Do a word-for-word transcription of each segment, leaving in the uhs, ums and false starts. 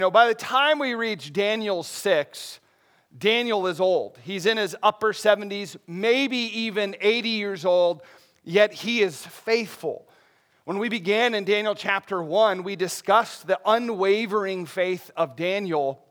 You know, by the time we reach Daniel six, Daniel is old. He's in his upper seventies, maybe even eighty years old, yet he is faithful. When we began in Daniel chapter one, we discussed the unwavering faith of Daniel.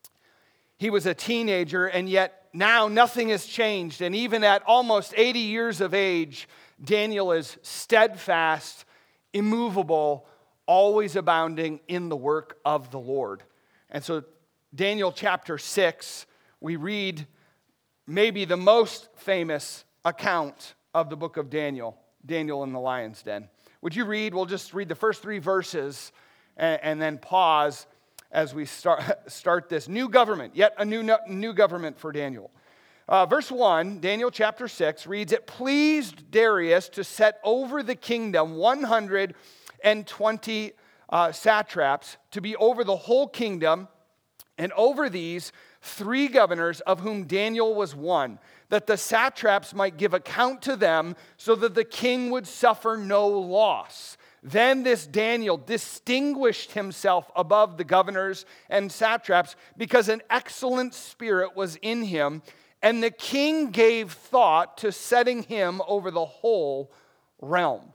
He was a teenager, and yet now nothing has changed. And even at almost eighty years of age, Daniel is steadfast, immovable, always abounding in the work of the Lord. And so Daniel chapter six, we read maybe the most famous account of the book of Daniel, Daniel in the lion's den. Would you read? We'll just read the first three verses and, and then pause as we start, start this new government, yet a new, new government for Daniel. Uh, verse one, Daniel chapter six reads, "It pleased Darius to set over the kingdom one hundred twenty uh, satraps to be over the whole kingdom, and over these three governors, of whom Daniel was one, that the satraps might give account to them, so that the king would suffer no loss. Then this Daniel distinguished himself above the governors and satraps, because an excellent spirit was in him, and the king gave thought to setting him over the whole realm."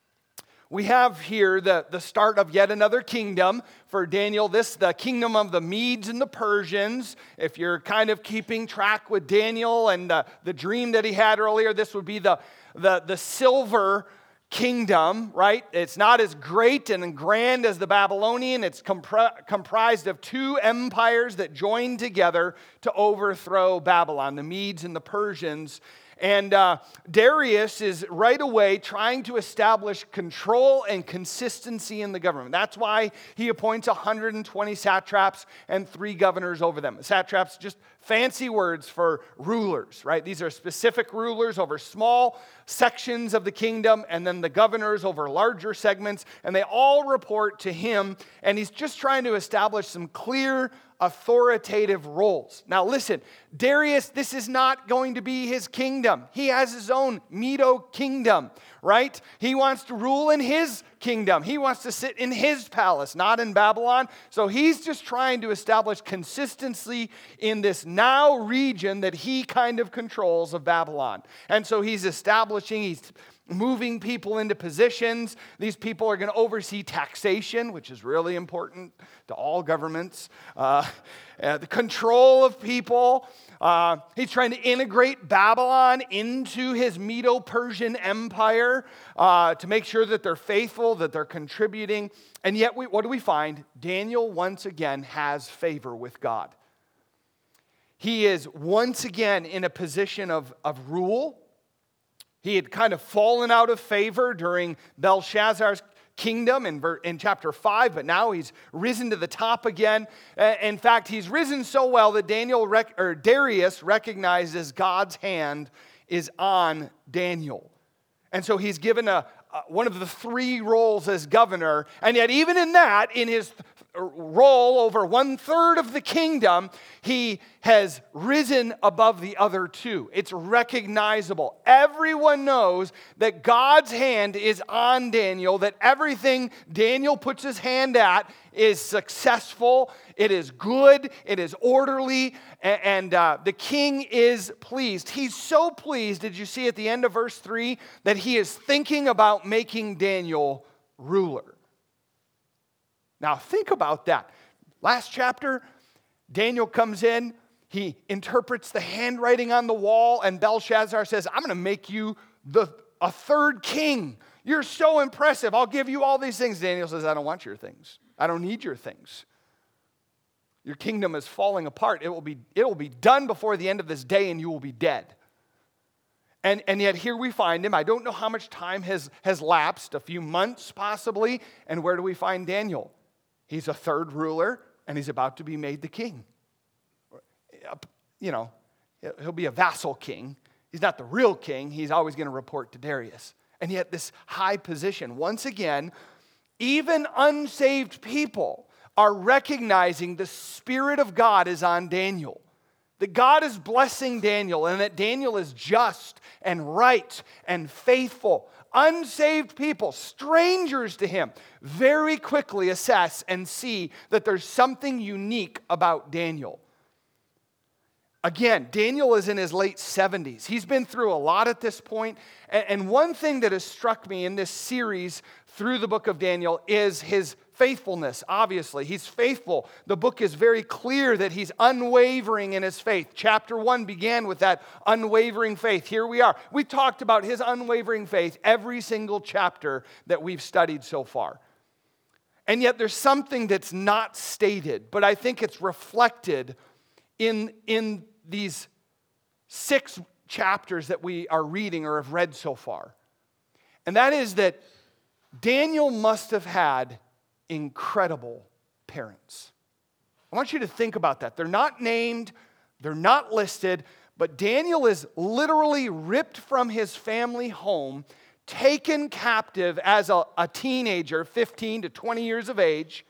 We have here the, the start of yet another kingdom for Daniel. This, the kingdom of the Medes and the Persians. If you're kind of keeping track with Daniel and the, the dream that he had earlier, this would be the, the, the silver kingdom, right? It's not as great and grand as the Babylonian. It's compri- comprised of two empires that joined together to overthrow Babylon, the Medes and the Persians. And uh, Darius is right away trying to establish control and consistency in the government. That's why he appoints one hundred twenty satraps and three governors over them. Satraps, just fancy words for rulers, right? These are specific rulers over small sections of the kingdom, and then the governors over larger segments, and they all report to him, and he's just trying to establish some clear authoritative roles. Now listen, Darius, this is not going to be his kingdom. He has his own Medo kingdom, right? He wants to rule in his kingdom. He wants to sit in his palace, not in Babylon. So he's just trying to establish consistency in this now region that he kind of controls of Babylon. And so he's establishing, he's moving people into positions. These people are going to oversee taxation, which is really important to all governments. Uh, uh, the control of people. Uh, he's trying to integrate Babylon into his Medo-Persian empire uh, to make sure that they're faithful, that they're contributing. And yet, we, what do we find? Daniel once again has favor with God. He is once again in a position of, of rule. He had kind of fallen out of favor during Belshazzar's kingdom in, in chapter five, but now he's risen to the top again. In fact, he's risen so well that Daniel rec- or Darius recognizes God's hand is on Daniel. And so he's given a, a one of the three roles as governor, and yet even in that, in his role over one third of the kingdom, he has risen above the other two. It's recognizable. Everyone knows that God's hand is on Daniel, that everything Daniel puts his hand at is successful, it is good, it is orderly, and uh, the king is pleased. He's so pleased, did you see at the end of verse three, that he is thinking about making Daniel ruler. Now think about that. Last chapter, Daniel comes in, he interprets the handwriting on the wall, and Belshazzar says, "I'm going to make you the a third king. You're so impressive. I'll give you all these things." Daniel says, "I don't want your things. I don't need your things. Your kingdom is falling apart. It will be, it will be done before the end of this day, and you will be dead." And, and yet here we find him. I don't know how much time has, has lapsed, a few months possibly. And where do we find Daniel? He's a third ruler, and he's about to be made the king. You know, he'll be a vassal king. He's not the real king. He's always going to report to Darius. And yet this high position, once again, even unsaved people are recognizing the Spirit of God is on Daniel. That God is blessing Daniel and that Daniel is just and right and faithful. Unsaved people, strangers to him, very quickly assess and see that there's something unique about Daniel. Again, Daniel is in his late seventies. He's been through a lot at this point. And one thing that has struck me in this series through the book of Daniel is his faithfulness, obviously. He's faithful. The book is very clear that he's unwavering in his faith. Chapter one began with that unwavering faith. Here we are. We talked about his unwavering faith every single chapter that we've studied so far. And yet there's something that's not stated, but I think it's reflected in, in these six chapters that we are reading or have read so far. And that is that Daniel must have had incredible parents. I want you to think about that. They're not named, they're not listed, but Daniel is literally ripped from his family home, taken captive as a, a teenager, fifteen to twenty years of age,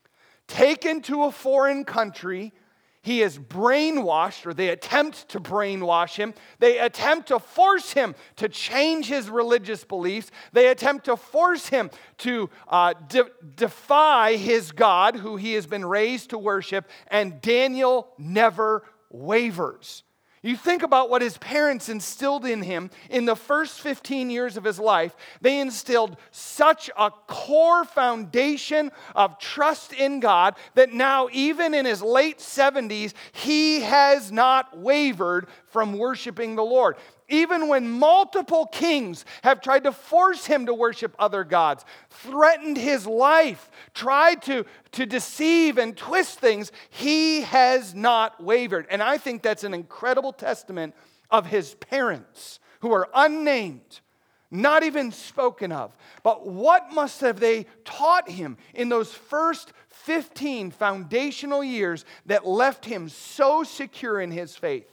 taken to a foreign country. He is brainwashed, or they attempt to brainwash him. They attempt to force him to change his religious beliefs. They attempt to force him to uh, de- defy his God, who he has been raised to worship, and Daniel never wavers. You think about what his parents instilled in him in the first fifteen years of his life. They instilled such a core foundation of trust in God that now, even in his late seventies, he has not wavered from worshiping the Lord. Even when multiple kings have tried to force him to worship other gods, threatened his life, tried to, to deceive and twist things, he has not wavered. And I think that's an incredible testament of his parents, who are unnamed, not even spoken of. But what must have they taught him in those first fifteen foundational years that left him so secure in his faith?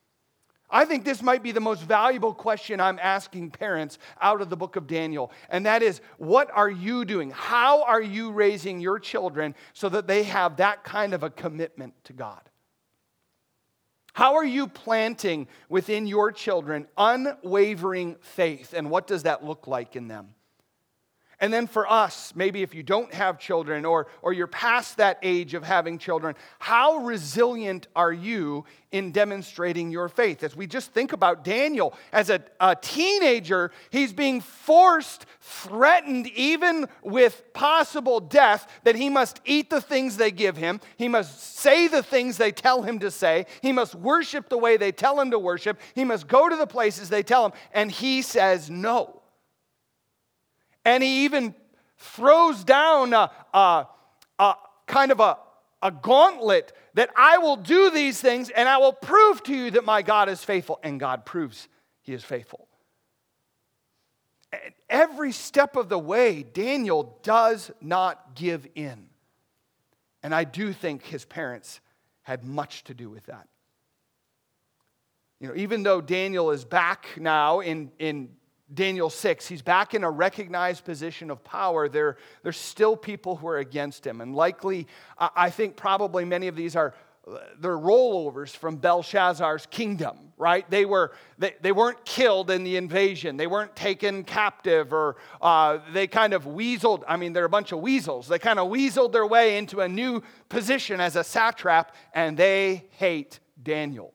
I think this might be the most valuable question I'm asking parents out of the book of Daniel. And that is, what are you doing? How are you raising your children so that they have that kind of a commitment to God? How are you planting within your children unwavering faith? And what does that look like in them? And then for us, maybe if you don't have children or, or you're past that age of having children, how resilient are you in demonstrating your faith? As we just think about Daniel, as a, a teenager, he's being forced, threatened even with possible death, that he must eat the things they give him, he must say the things they tell him to say, he must worship the way they tell him to worship, he must go to the places they tell him, and he says no. And he even throws down a, a, a kind of a, a gauntlet that I will do these things and I will prove to you that my God is faithful. And God proves he is faithful. And every step of the way, Daniel does not give in. And I do think his parents had much to do with that. You know, even though Daniel is back now in, in Daniel six, he's back in a recognized position of power. There, there's still people who are against him. And likely, I think probably many of these are, they're rollovers from Belshazzar's kingdom, right? They, were, they, they weren't killed in the invasion. They weren't taken captive, or uh, they kind of weaseled. I mean, they're a bunch of weasels. They kind of weaseled their way into a new position as a satrap, and they hate Daniel.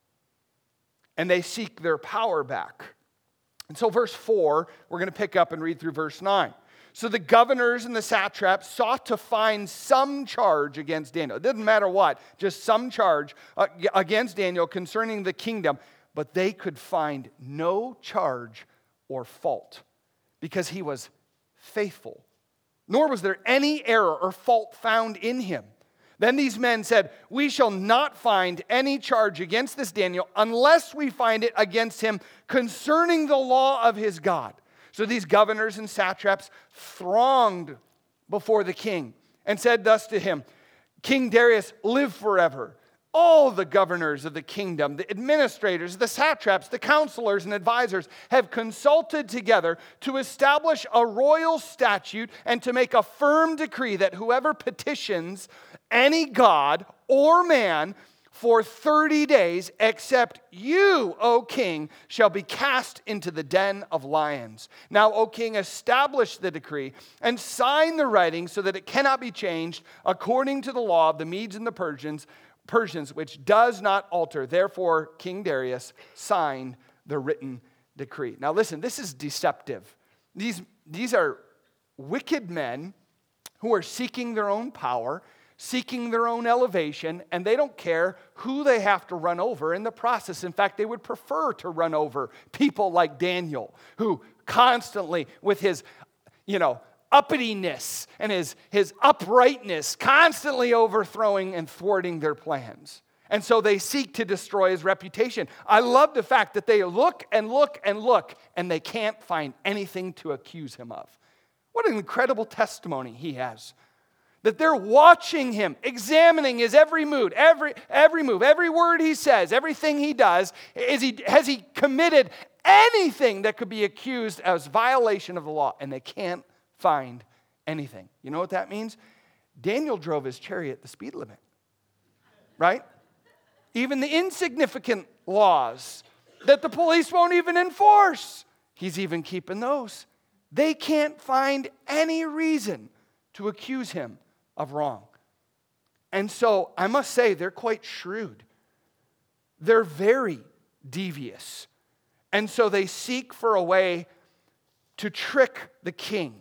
And they seek their power back. And so verse four, we're going to pick up and read through verse nine. So the governors and the satraps sought to find some charge against Daniel. It didn't matter what, just some charge against Daniel concerning the kingdom. But they could find no charge or fault because he was faithful. Nor was there any error or fault found in him. Then these men said, we shall not find any charge against this Daniel unless we find it against him concerning the law of his God. So these governors and satraps thronged before the king and said thus to him, King Darius, live forever. All the governors of the kingdom, the administrators, the satraps, the counselors, and advisors have consulted together to establish a royal statute and to make a firm decree that whoever petitions any god or man for thirty days, except you, O king, shall be cast into the den of lions. Now, O king, establish the decree and sign the writing so that it cannot be changed according to the law of the Medes and the Persians, Persians, which does not alter. Therefore, King Darius signed the written decree. Now listen, this is deceptive. These, these are wicked men who are seeking their own power, seeking their own elevation, and they don't care who they have to run over in the process. In fact, they would prefer to run over people like Daniel, who constantly, with his, you know, uppityness and his, his uprightness, constantly overthrowing and thwarting their plans. And so they seek to destroy his reputation. I love the fact that they look and look and look, and they can't find anything to accuse him of. What an incredible testimony he has. That they're watching him, examining his every mood, every, every move, every word he says, everything he does. Is he, has he committed anything that could be accused as violation of the law? And they can't find anything. You know what that means? Daniel drove his chariot the speed limit, right? Even the insignificant laws that the police won't even enforce, he's even keeping those. They can't find any reason to accuse him of wrong. And so I must say they're quite shrewd. They're very devious. And so they seek for a way to trick the king.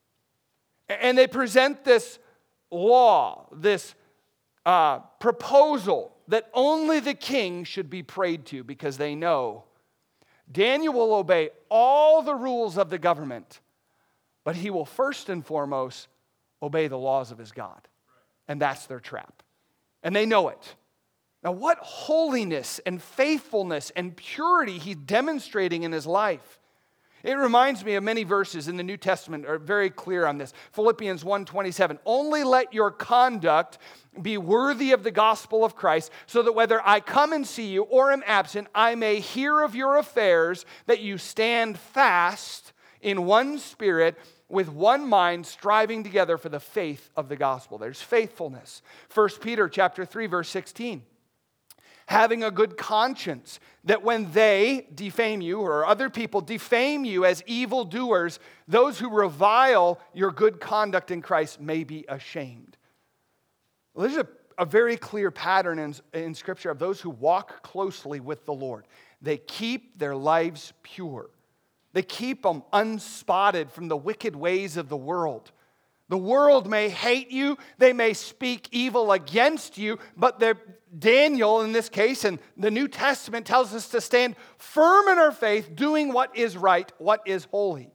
And they present this law, this uh, proposal that only the king should be prayed to, because they know Daniel will obey all the rules of the government, but he will first and foremost obey the laws of his God. And that's their trap. And they know it. Now, what holiness and faithfulness and purity he's demonstrating in his life. It reminds me of many verses in the New Testament are very clear on this. Philippians one twenty-seven, only let your conduct be worthy of the gospel of Christ, so that whether I come and see you or am absent, I may hear of your affairs, that you stand fast in one spirit, with one mind, striving together for the faith of the gospel. There's faithfulness. First Peter chapter three, verse sixteen. Having a good conscience, that when they defame you, or other people defame you as evildoers, those who revile your good conduct in Christ may be ashamed. Well, there's a, a very clear pattern in, in Scripture of those who walk closely with the Lord. They keep their lives pure. They keep them unspotted from the wicked ways of the world. The world may hate you, they may speak evil against you, but Daniel, in this case, and the New Testament tells us to stand firm in our faith, doing what is right, what is holy.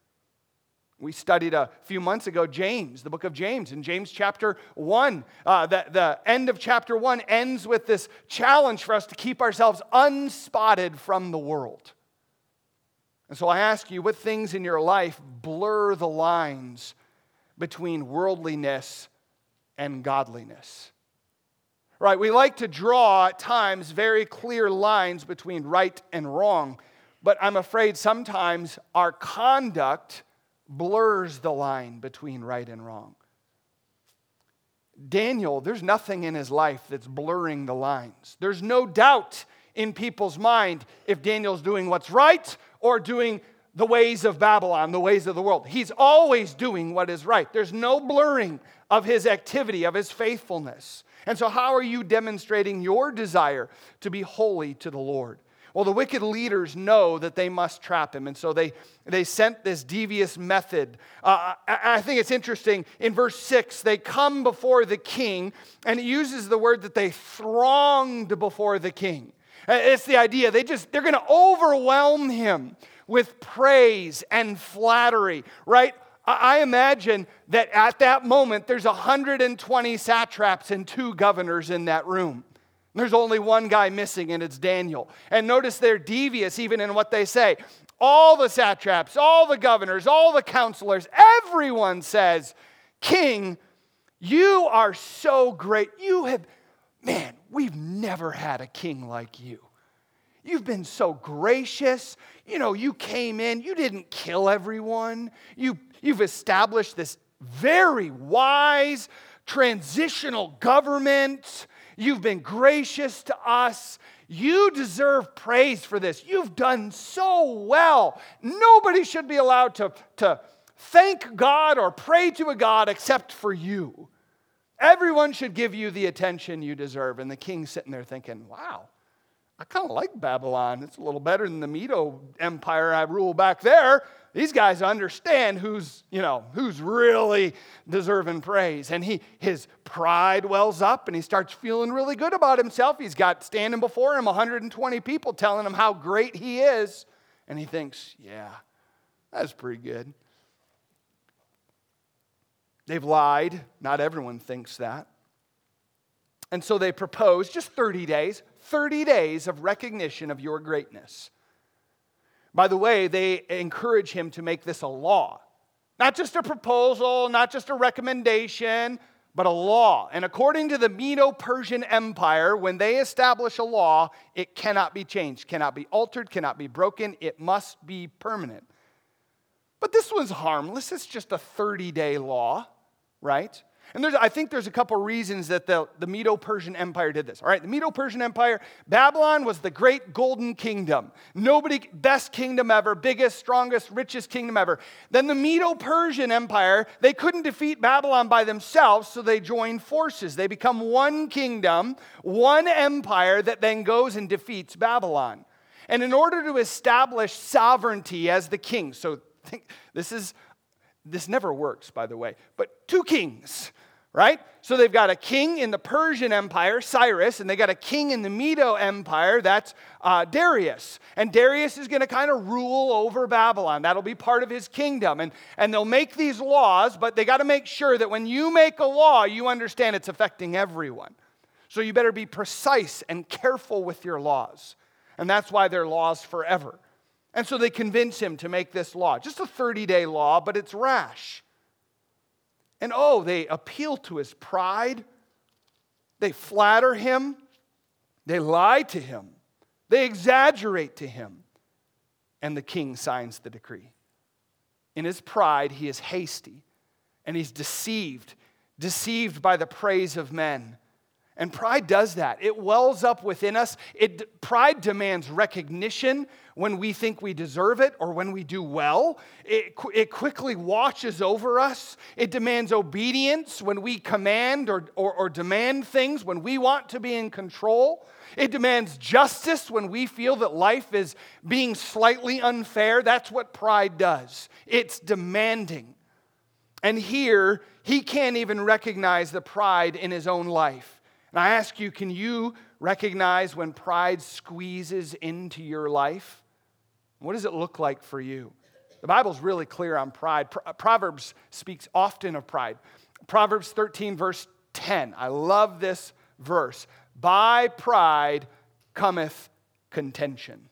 We studied a few months ago James, the book of James. In James chapter one, uh, the, the end of chapter one ends with this challenge for us to keep ourselves unspotted from the world. And so I ask you, what things in your life blur the lines between worldliness and godliness? Right, we like to draw at times very clear lines between right and wrong, but I'm afraid sometimes our conduct blurs the line between right and wrong. Daniel, there's nothing in his life that's blurring the lines. There's no doubt in people's mind if Daniel's doing what's right or doing the ways of Babylon, the ways of the world. He's always doing what is right. There's no blurring of his activity, of his faithfulness. And so how are you demonstrating your desire to be holy to the Lord? Well, the wicked leaders know that they must trap him, and so they, they sent this devious method. Uh, I, I think it's interesting, in verse six, they come before the king, and it uses the word that they thronged before the king. It's the idea, they just, they're going to overwhelm him with praise and flattery, right? I imagine that at that moment, there's one hundred twenty satraps and two governors in that room. There's only one guy missing, and it's Daniel. And notice they're devious even in what they say. All the satraps, all the governors, all the counselors, everyone says, King, you are so great. You have, man, we've never had a king like you. You've been so gracious. You know, you came in, you didn't kill everyone. You, you've established this very wise transitional government. You've been gracious to us. You deserve praise for this. You've done so well. Nobody should be allowed to, to thank God or pray to a God except for you. Everyone should give you the attention you deserve. And the king's sitting there thinking, wow, I kind of like Babylon. It's a little better than the Medo Empire I ruled back there. These guys understand who's, you know, who's really deserving praise. And he, his pride wells up and he starts feeling really good about himself. He's got standing before him one hundred twenty people telling him how great he is. And he thinks, yeah, that's pretty good. They've lied. Not everyone thinks that. And so they propose just thirty days, thirty days of recognition of your greatness. By the way, they encourage him to make this a law. Not just a proposal, not just a recommendation, but a law. And according to the Medo-Persian Empire, when they establish a law, it cannot be changed, cannot be altered, cannot be broken. It must be permanent. But this one's harmless. It's just a thirty-day law, right? And there's, I think there's a couple reasons that the, the Medo-Persian Empire did this. All right, the Medo-Persian Empire, Babylon was the great golden kingdom. Nobody, best kingdom ever, biggest, strongest, richest kingdom ever. Then the Medo-Persian Empire, they couldn't defeat Babylon by themselves, so they joined forces. They become one kingdom, one empire that then goes and defeats Babylon. And in order to establish sovereignty as the king, so think, this is, this never works, by the way, but two kings, right? So they've got a king in the Persian Empire, Cyrus, and they got a king in the Medo Empire, that's uh, Darius. And Darius is going to kind of rule over Babylon. That'll be part of his kingdom. And, and they'll make these laws, but they got to make sure that when you make a law, you understand it's affecting everyone. So you better be precise and careful with your laws. And that's why they're laws forever. And so they convince him to make this law. Just a thirty-day law, but it's rash. And oh, they appeal to his pride. They flatter him. They lie to him. They exaggerate to him. And the king signs the decree. In his pride, he is hasty. And he's deceived. Deceived by the praise of men. And pride does that. It wells up within us. It, pride demands recognition when we think we deserve it or when we do well. It, it quickly washes over us. It demands obedience when we command or, or, or demand things, when we want to be in control. It demands justice when we feel that life is being slightly unfair. That's what pride does. It's demanding. And here, he can't even recognize the pride in his own life. And I ask you, can you recognize when pride squeezes into your life? What does it look like for you? The Bible's really clear on pride. Proverbs speaks often of pride. Proverbs thirteen, verse ten. I love this verse. By pride cometh contention.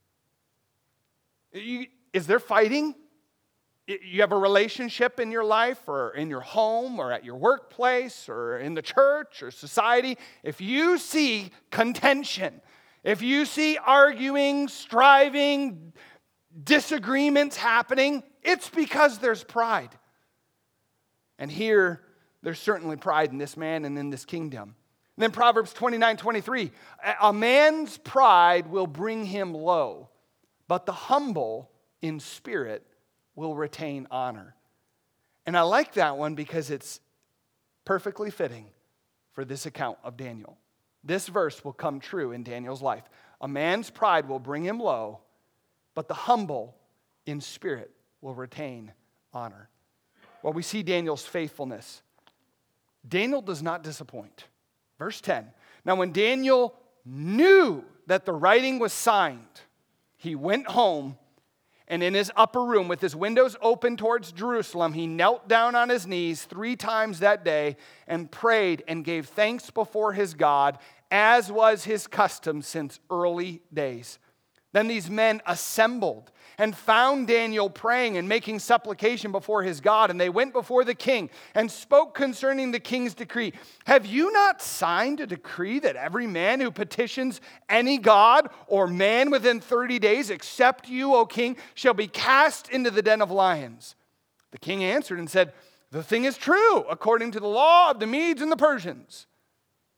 Is there fighting? You have a relationship in your life or in your home or at your workplace or in the church or society. If you see contention, if you see arguing, striving, disagreements happening, it's because there's pride. And here, there's certainly pride in this man and in this kingdom. And then Proverbs twenty-nine twenty-three, a man's pride will bring him low, but the humble in spirit will retain honor. And I like that one because it's perfectly fitting for this account of Daniel. This verse will come true in Daniel's life. A man's pride will bring him low, but the humble in spirit will retain honor. Well, we see Daniel's faithfulness. Daniel does not disappoint. Verse ten. Now when Daniel knew that the writing was signed, he went home. And in his upper room, with his windows open towards Jerusalem, he knelt down on his knees three times that day and prayed and gave thanks before his God, as was his custom since early days. Then these men assembled and found Daniel praying and making supplication before his God. And they went before the king and spoke concerning the king's decree. Have you not signed a decree that every man who petitions any god or man within thirty days, except you, O king, shall be cast into the den of lions? The king answered and said, the thing is true, according to the law of the Medes and the Persians.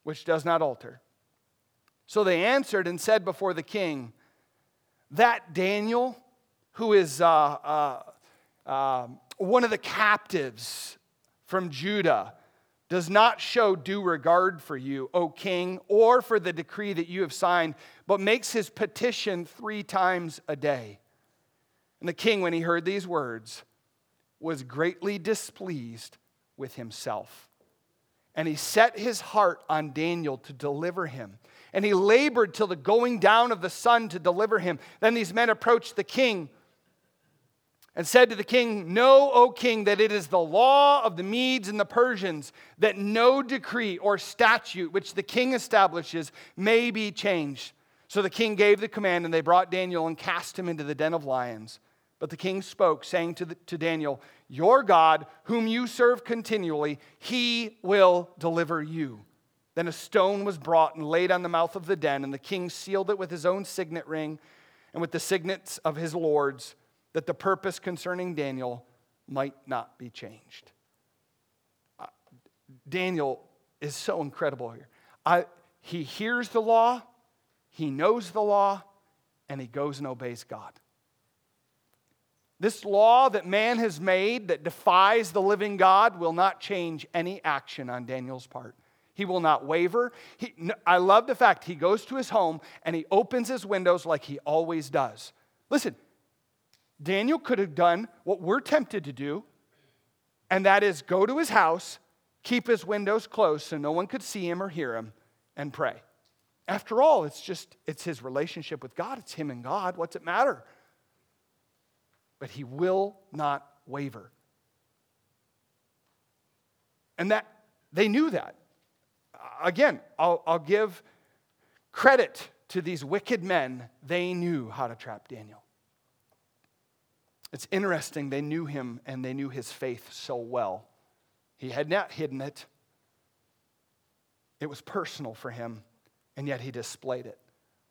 which does not alter. So they answered and said before the king, that Daniel, who is uh, uh, uh, one of the captives from Judah, does not show due regard for you, O king, or for the decree that you have signed, but makes his petition three times a day. And the king, when he heard these words, was greatly displeased with himself. And he set his heart on Daniel to deliver him. And he labored till the going down of the sun to deliver him. Then these men approached the king and said to the king, know, O king, that it is the law of the Medes and the Persians that no decree or statute which the king establishes may be changed. So the king gave the command, and they brought Daniel and cast him into the den of lions. But the king spoke, saying to, the, to Daniel, your God, whom you serve continually, he will deliver you. Then a stone was brought and laid on the mouth of the den, and the king sealed it with his own signet ring and with the signets of his lords, that the purpose concerning Daniel might not be changed. Uh, Daniel is so incredible here. I, he hears the law, he knows the law, and he goes and obeys God. This law that man has made that defies the living God will not change any action on Daniel's part. He will not waver. He, I love the fact he goes to his home and he opens his windows like he always does. Listen, Daniel could have done what we're tempted to do, and that is go to his house, keep his windows closed so no one could see him or hear him, and pray. After all, it's just, it's his relationship with God. It's him and God. What's it matter? But he will not waver. And that they knew that. Again, I'll, I'll give credit to these wicked men. They knew how to trap Daniel. It's interesting, they knew him and they knew his faith so well. He had not hidden it. It was personal for him, and yet he displayed it.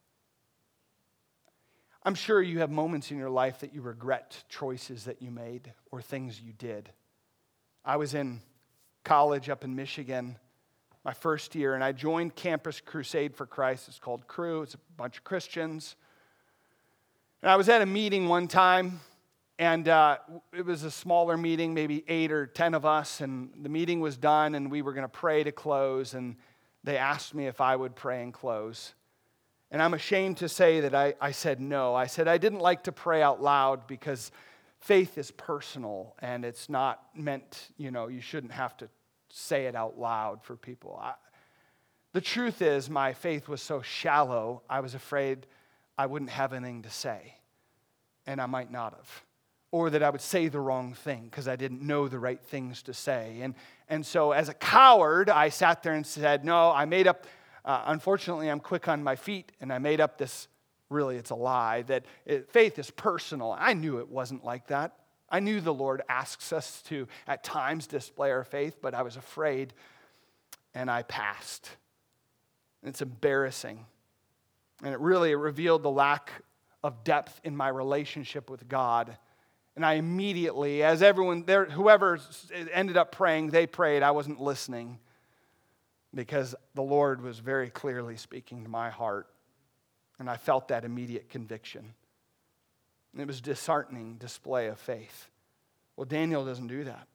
I'm sure you have moments in your life that you regret choices that you made or things you did. I was in college up in Michigan my first year, and I joined Campus Crusade for Christ. It's called Cru. It's a bunch of Christians. And I was at a meeting one time, and uh, it was a smaller meeting, maybe eight or ten of us, and the meeting was done, and we were going to pray to close, and they asked me if I would pray and close. And I'm ashamed to say that I, I said no. I said I didn't like to pray out loud because faith is personal, and it's not meant, you know, you shouldn't have to say it out loud for people. I, the truth is, my faith was so shallow, I was afraid I wouldn't have anything to say, and I might not have. Or that I would say the wrong thing because I didn't know the right things to say. And, and so as a coward, I sat there and said, no, I made up, uh, unfortunately, I'm quick on my feet, and I made up this, really it's a lie, that it, faith is personal. I knew it wasn't like that. I knew the Lord asks us to, at times, display our faith, but I was afraid, and I passed. And it's embarrassing. And it really it revealed the lack of depth in my relationship with God. And I immediately, as everyone there, whoever ended up praying, they prayed. I wasn't listening because the Lord was very clearly speaking to my heart. And I felt that immediate conviction. And it was a disheartening display of faith. Well, Daniel doesn't do that.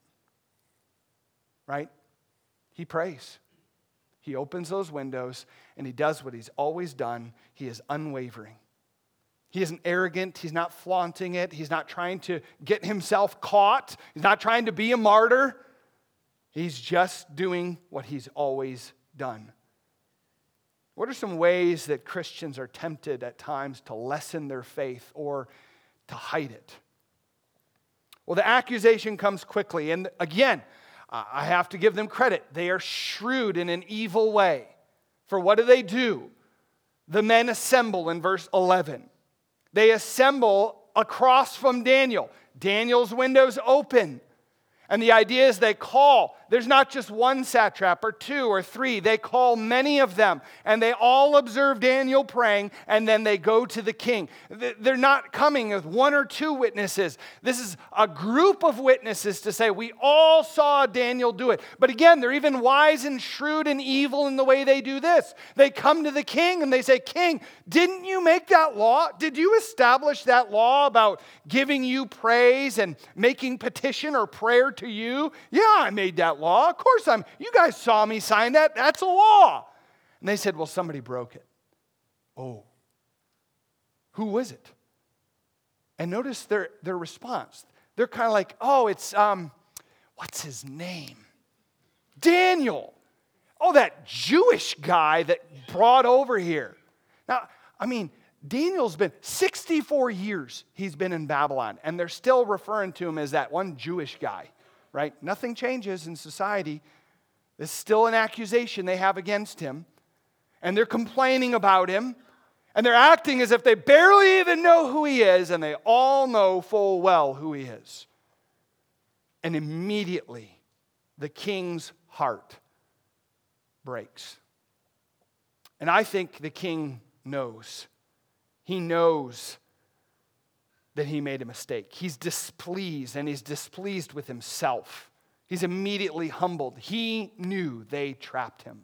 Right? He prays. He opens those windows and he does what he's always done. He is unwavering. He isn't arrogant. He's not flaunting it. He's not trying to get himself caught. He's not trying to be a martyr. He's just doing what he's always done. What are some ways that Christians are tempted at times to lessen their faith or to hide it? Well, the accusation comes quickly. And again, I have to give them credit. They are shrewd in an evil way. For what do they do? The men assemble in verse eleven. They assemble across from Daniel. Daniel's windows open. And the idea is they call there's not just one satrap or two or three. They call many of them, and they all observe Daniel praying, and then they go to the king. They're not coming with one or two witnesses. This is a group of witnesses to say, we all saw Daniel do it. But again, they're even wise and shrewd and evil in the way they do this. They come to the king and they say, King, didn't you make that law? Did you establish that law about giving you praise and making petition or prayer to you? Yeah, I made that law. Of course I'm, you guys saw me sign that. That's a law. And they said, well, somebody broke it. Oh, who was it? And notice their, their response. They're kind of like, oh, it's, um, what's his name? Daniel. Oh, that Jewish guy that brought over here. Now, I mean, Daniel's been sixty-four years he's been in Babylon, and they're still referring to him as that one Jewish guy, right? Nothing changes in society. There's still an accusation they have against him, and they're complaining about him, and they're acting as if they barely even know who he is, and they all know full well who he is. And immediately, the king's heart breaks. And I think the king knows. He knows that he made a mistake. He's displeased, and he's displeased with himself. He's immediately humbled. He knew they trapped him.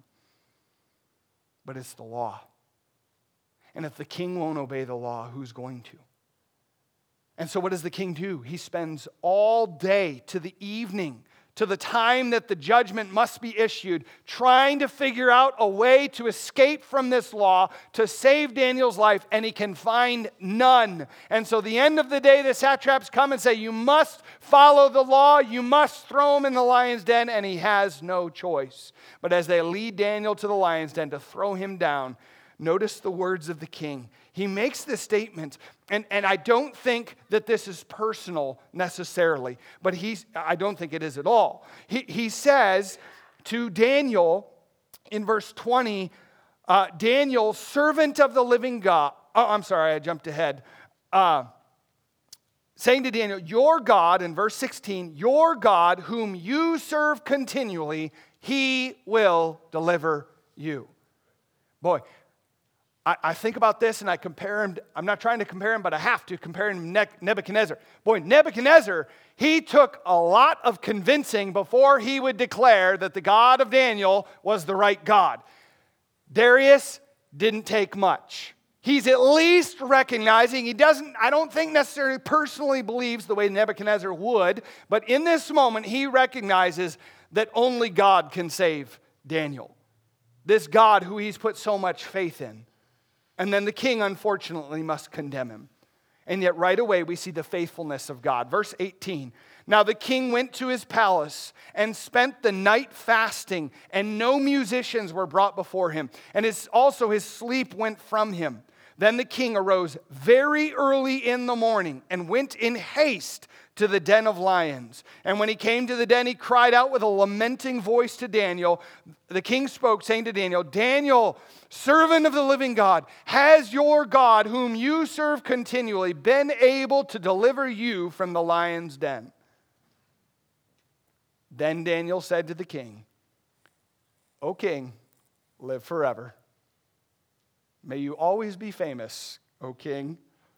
But it's the law. And if the king won't obey the law, who's going to? And so what does the king do? He spends all day to the evening, to the time that the judgment must be issued, trying to figure out a way to escape from this law, to save Daniel's life, and he can find none. And so the end of the day, the satraps come and say, you must follow the law, you must throw him in the lion's den, and he has no choice. But as they lead Daniel to the lion's den to throw him down, notice the words of the king. He makes this statement, and, and I don't think that this is personal necessarily, but he's, I don't think it is at all. He, he says to Daniel in verse twenty, uh, Daniel, servant of the living God, oh, I'm sorry, I jumped ahead, uh, saying to Daniel, your God, in verse sixteen, your God whom you serve continually, he will deliver you. Boy, I think about this and I compare him, I'm not trying to compare him, but I have to compare him to Nebuchadnezzar. Boy, Nebuchadnezzar, he took a lot of convincing before he would declare that the God of Daniel was the right God. Darius didn't take much. He's at least recognizing, he doesn't, I don't think necessarily personally believes the way Nebuchadnezzar would, but in this moment he recognizes that only God can save Daniel. This God who he's put so much faith in. And then the king, unfortunately, must condemn him. And yet right away we see the faithfulness of God. Verse eighteen, now the king went to his palace and spent the night fasting, and no musicians were brought before him. And his, also his sleep went from him. Then the king arose very early in the morning and went in haste to the den of lions. And when he came to the den, he cried out with a lamenting voice to Daniel. The king spoke, saying to Daniel, Daniel, servant of the living God, has your God, whom you serve continually, been able to deliver you from the lion's den? Then Daniel said to the king, O king, live forever. May you always be famous, O king.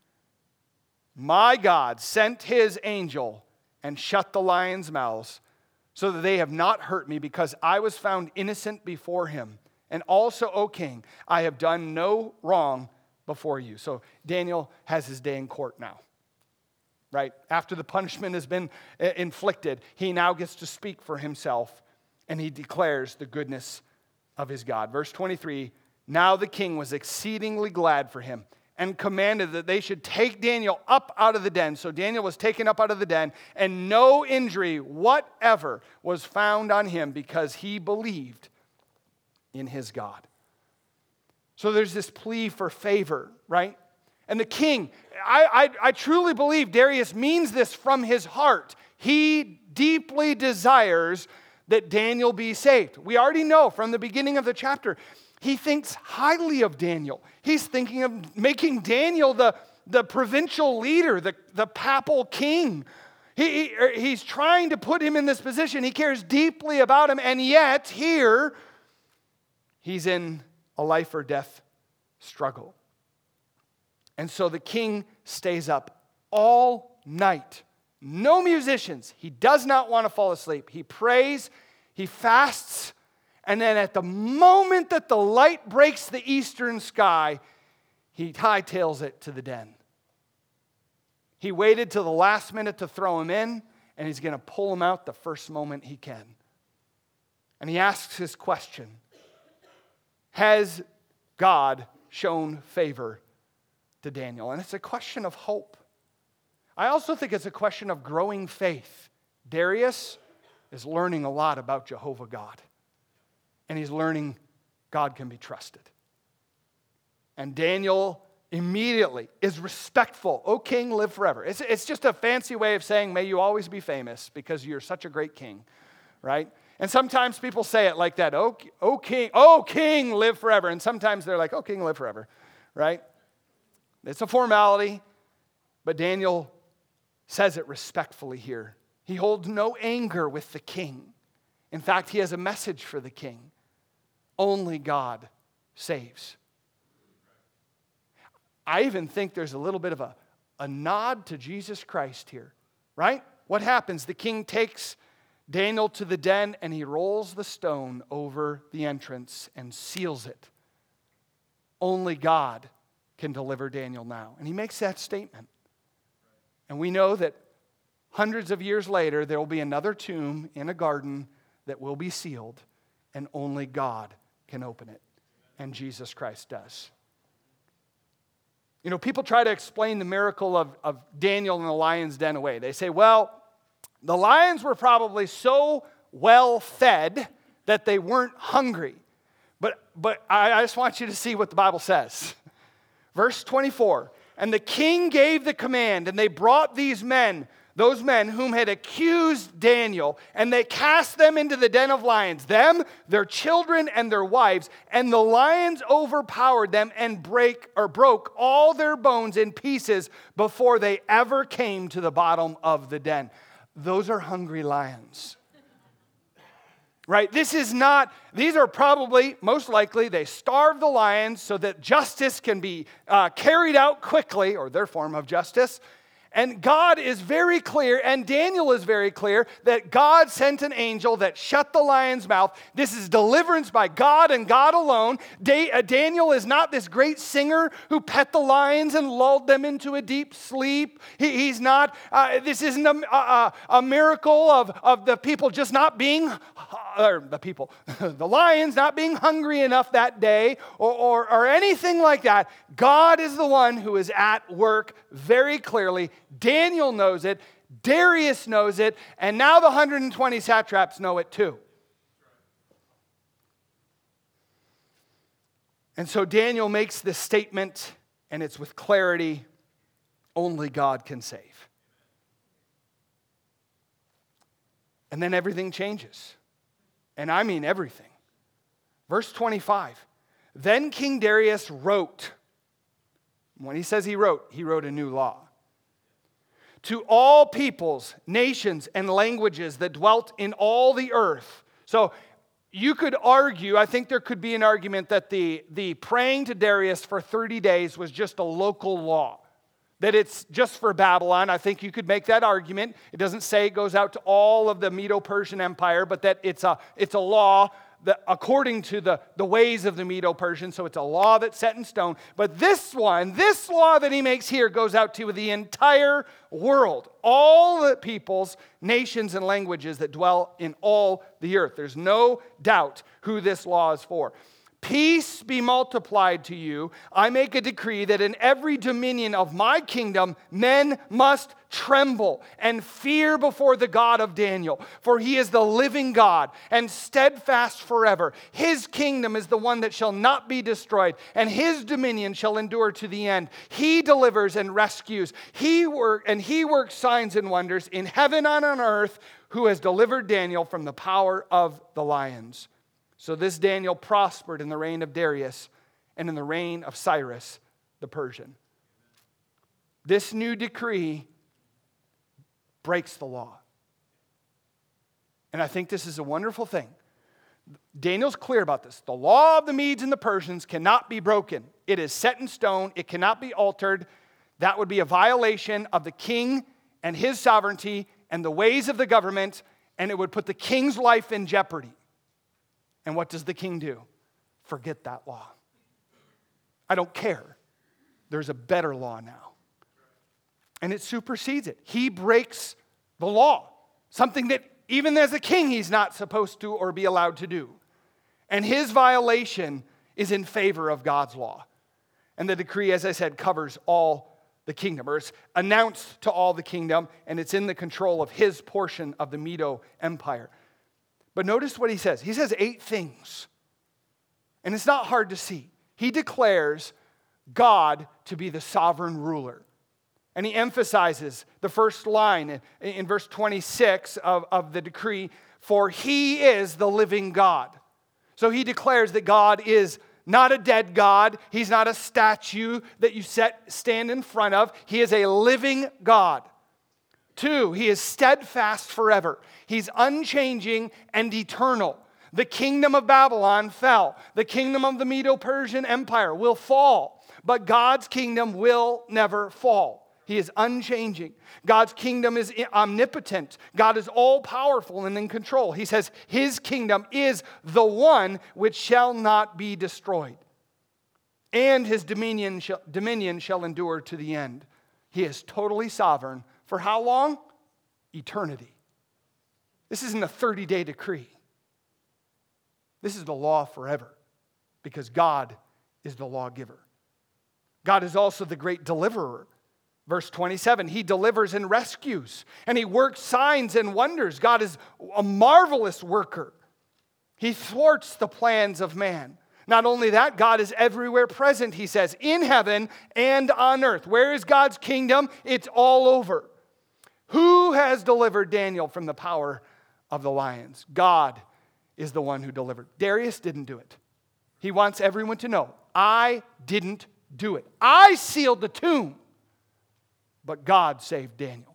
My God sent his angel and shut the lions' mouths so that they have not hurt me, because I was found innocent before him. And also, O king, I have done no wrong before you. So Daniel has his day in court now, right? After the punishment has been inflicted, he now gets to speak for himself, and he declares the goodness of his God. Verse twenty-three, now the king was exceedingly glad for him, and commanded that they should take Daniel up out of the den. So Daniel was taken up out of the den, and no injury whatever was found on him, because he believed in his God. So there's this plea for favor, right? And the king, I, I, I truly believe Darius means this from his heart. He deeply desires that Daniel be saved. We already know from the beginning of the chapter, he thinks highly of Daniel. He's thinking of making Daniel the, the provincial leader, the, the papal king. He, he, he's trying to put him in this position. He cares deeply about him, and yet here he's in a life or death struggle. And so the king stays up all night. No musicians. He does not want to fall asleep. He prays, he fasts, and then at the moment that the light breaks the eastern sky, he hightails it to the den. He waited till the last minute to throw him in, and he's going to pull him out the first moment he can. And he asks his question, has God shown favor to Daniel? And it's a question of hope. I also think it's a question of growing faith. Darius is learning a lot about Jehovah God. And he's learning God can be trusted. And Daniel immediately is respectful. O king, live forever. It's, it's just a fancy way of saying, may you always be famous because you're such a great king, right? And sometimes people say it like that, oh, oh king, oh king, live forever. And sometimes they're like, oh king, live forever, right? It's a formality, but Daniel says it respectfully here. He holds no anger with the king. In fact, he has a message for the king. Only God saves. I even think there's a little bit of a, a nod to Jesus Christ here, right? What happens? The king takes Daniel to the den and he rolls the stone over the entrance and seals it. Only God can deliver Daniel now. And he makes that statement. And we know that hundreds of years later, there will be another tomb in a garden that will be sealed, and only God can open it. And Jesus Christ does. You know, people try to explain the miracle of, of Daniel in the lion's den away. They say, well, the lions were probably so well fed that they weren't hungry. But, but I, I just want you to see what the Bible says. Verse twenty-four, and the king gave the command, and they brought these men, those men whom had accused Daniel, and they cast them into the den of lions, them, their children, and their wives, and the lions overpowered them and break or broke all their bones in pieces before they ever came to the bottom of the den. Those are hungry lions. Right? This is not, these are probably, most likely, they starve the lions so that justice can be uh, carried out quickly, or their form of justice. And God is very clear, and Daniel is very clear, that God sent an angel that shut the lion's mouth. This is deliverance by God and God alone. Da- uh, Daniel is not this great singer who pet the lions and lulled them into a deep sleep. He, he's not, uh, this isn't a, a, a miracle of, of the people just not being, or the people, the lions not being hungry enough that day, or, or, or anything like that. God is the one who is at work very clearly. Daniel knows it, Darius knows it, and now the one hundred twenty satraps know it too. And so Daniel makes this statement, and it's with clarity, only God can save. And then everything changes. And I mean everything. Verse twenty-five, then King Darius wrote. When he says he wrote, he wrote a new law. To all peoples, nations, and languages that dwelt in all the earth. So you could argue, I think there could be an argument that the, the praying to Darius for thirty days was just a local law. That it's just for Babylon. I think you could make that argument. It doesn't say it goes out to all of the Medo-Persian Empire, but that it's a, it's a law that according to the, the ways of the Medo-Persian, so it's a law that's set in stone. But this one, this law that he makes here goes out to the entire world. All the peoples, nations, and languages that dwell in all the earth. There's no doubt who this law is for. Peace be multiplied to you. I make a decree that in every dominion of my kingdom, men must tremble and fear before the God of Daniel. For he is the living God and steadfast forever. His kingdom is the one that shall not be destroyed, and his dominion shall endure to the end. He delivers and rescues. He work, and he works signs and wonders in heaven and on earth, who has delivered Daniel from the power of the lions. So this Daniel prospered in the reign of Darius and in the reign of Cyrus the Persian. This new decree breaks the law. And I think this is a wonderful thing. Daniel's clear about this. The law of the Medes and the Persians cannot be broken. It is set in stone. It cannot be altered. That would be a violation of the king and his sovereignty and the ways of the government, and it would put the king's life in jeopardy. And what does the king do? Forget that law. I don't care. There's a better law now. And it supersedes it. He breaks the law, something that even as a king he's not supposed to or be allowed to do. And his violation is in favor of God's law. And the decree, as I said, covers all the kingdom, or it's announced to all the kingdom, and it's in the control of his portion of the Medo Empire. But notice what he says. He says eight things. And it's not hard to see. He declares God to be the sovereign ruler. And he emphasizes the first line in, in verse twenty-six of, of the decree, for he is the living God. So he declares that God is not a dead God. He's not a statue that you set, stand in front of. He is a living God. Two, he is steadfast forever. He's unchanging and eternal. The kingdom of Babylon fell. The kingdom of the Medo-Persian Empire will fall. But God's kingdom will never fall. He is unchanging. God's kingdom is omnipotent. God is all-powerful and in control. He says his kingdom is the one which shall not be destroyed. And his dominion shall, dominion shall endure to the end. He is totally sovereign. For how long? Eternity. This isn't a thirty-day decree. This is the law forever, because God is the lawgiver. God is also the great deliverer. Verse twenty-seven, he delivers and rescues, and he works signs and wonders. God is a marvelous worker. He thwarts the plans of man. Not only that, God is everywhere present, he says, in heaven and on earth. Where is God's kingdom? It's all over. Who has delivered Daniel from the power of the lions? God is the one who delivered. Darius didn't do it. He wants everyone to know, I didn't do it. I sealed the tomb. But God saved Daniel.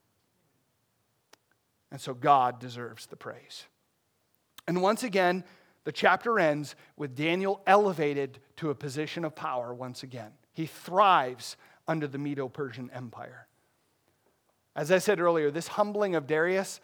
And so God deserves the praise. And once again, the chapter ends with Daniel elevated to a position of power once again. He thrives under the Medo-Persian Empire. As I said earlier, this humbling of Darius,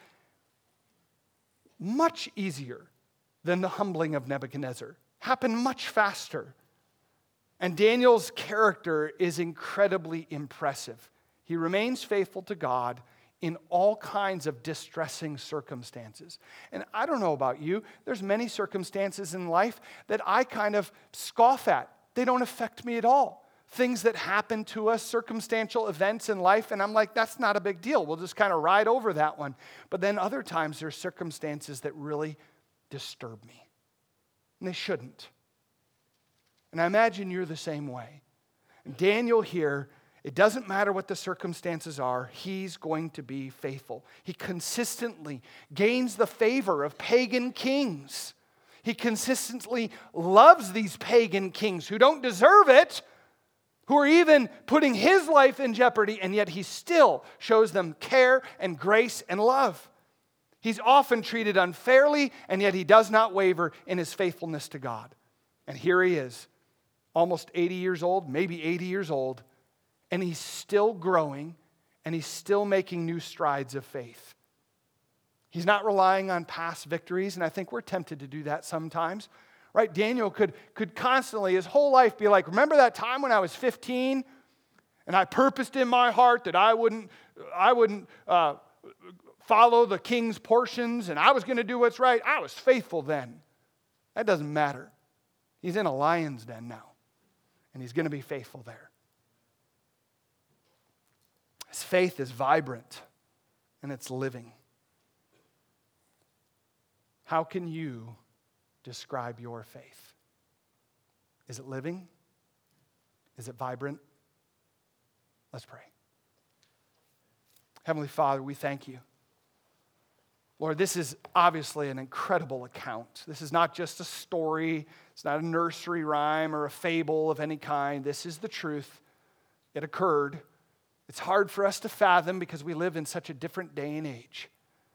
much easier than the humbling of Nebuchadnezzar, happened much faster. And Daniel's character is incredibly impressive. He remains faithful to God in all kinds of distressing circumstances. And I don't know about you, there's many circumstances in life that I kind of scoff at. They don't affect me at all. Things that happen to us, circumstantial events in life, and I'm like, that's not a big deal. We'll just kind of ride over that one. But then other times there's circumstances that really disturb me. And they shouldn't. And I imagine you're the same way. And Daniel here, it doesn't matter what the circumstances are, he's going to be faithful. He consistently gains the favor of pagan kings. He consistently loves these pagan kings who don't deserve it, who are even putting his life in jeopardy, and yet he still shows them care and grace and love. He's often treated unfairly, and yet he does not waver in his faithfulness to God. And here he is, almost eighty years old, maybe eighty years old, and he's still growing, and he's still making new strides of faith. He's not relying on past victories, and I think we're tempted to do that sometimes. Right? Daniel could, could constantly, his whole life, be like, remember that time when I was fifteen, and I purposed in my heart that I wouldn't, I wouldn't uh, follow the king's portions, and I was going to do what's right. I was faithful then. That doesn't matter. He's in a lion's den now, and he's going to be faithful there. His faith is vibrant, and it's living. How can you describe your faith? Is it living? Is it vibrant? Let's pray. Heavenly Father, we thank you. Lord, this is obviously an incredible account. This is not just a story. It's not a nursery rhyme or a fable of any kind. This is the truth. It occurred. It's hard for us to fathom because we live in such a different day and age.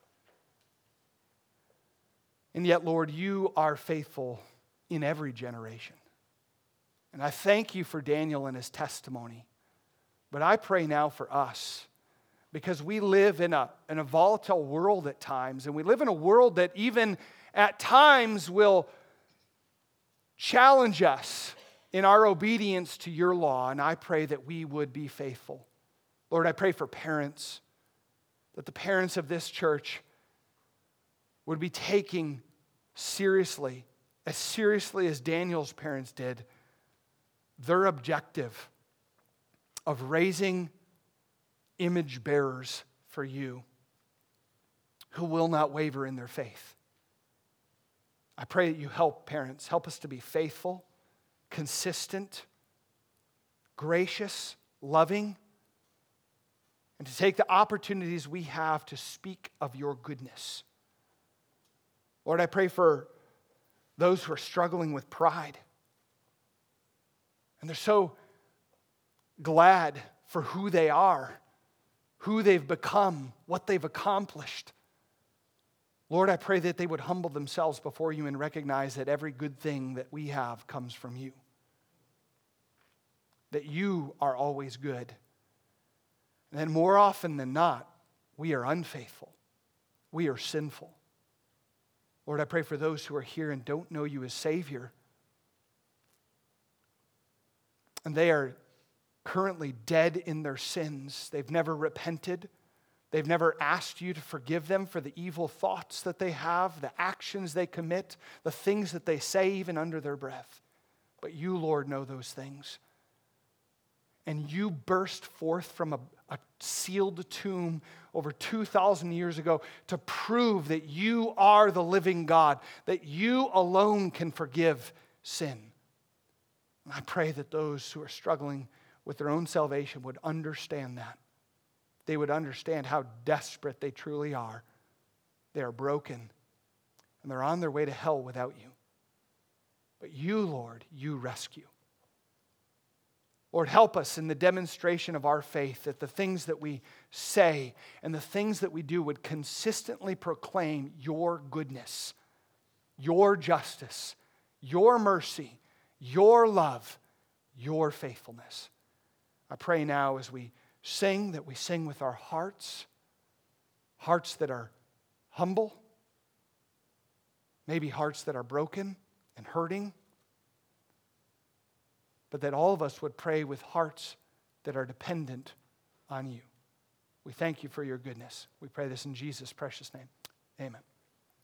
And yet, Lord, you are faithful in every generation. And I thank you for Daniel and his testimony. But I pray now for us, because we live in a, in a volatile world at times, and we live in a world that even at times will challenge us in our obedience to your law, and I pray that we would be faithful. Lord, I pray for parents, that the parents of this church would be taking seriously, as seriously as Daniel's parents did, their objective of raising image bearers for you who will not waver in their faith. I pray that you help parents, help us to be faithful, consistent, gracious, loving, and to take the opportunities we have to speak of your goodness. Lord, I pray for those who are struggling with pride. And they're so glad for who they are, who they've become, what they've accomplished. Lord, I pray that they would humble themselves before you and recognize that every good thing that we have comes from you. That you are always good. And then more often than not, we are unfaithful. We are sinful. Lord, I pray for those who are here and don't know you as Savior. And they are currently dead in their sins. They've never repented. They've never asked you to forgive them for the evil thoughts that they have, the actions they commit, the things that they say even under their breath. But you, Lord, know those things. And you burst forth from a, a sealed tomb over two thousand years ago to prove that you are the living God, that you alone can forgive sin. And I pray that those who are struggling with their own salvation would understand that. They would understand how desperate they truly are. They are broken, and they're on their way to hell without you. But you, Lord, you rescue. Lord, help us in the demonstration of our faith, that the things that we say and the things that we do would consistently proclaim your goodness, your justice, your mercy, your love, your faithfulness. I pray now as we sing, that we sing with our hearts, hearts that are humble, maybe hearts that are broken and hurting, but that all of us would pray with hearts that are dependent on you. We thank you for your goodness. We pray this in Jesus' precious name. Amen.